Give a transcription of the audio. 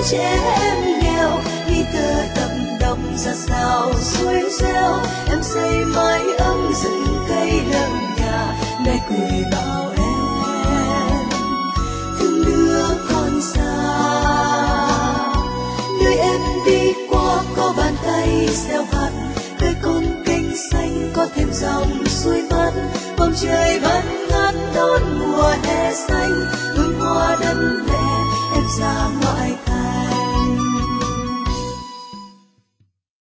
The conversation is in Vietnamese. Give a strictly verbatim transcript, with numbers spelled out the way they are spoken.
trẻ em nghèo nghi thơ đậm đồng ra sao suối reo em xây mái ấm rừng cây lợn nhà mẹ cười bảo em thương đứa con xa nơi em đi qua có bàn tay gieo hạt cây con kênh xanh có thêm dòng suối mát bầu trời ban ngát đón mùa hè xanh hương hoa đất lệ em ra ngoại thành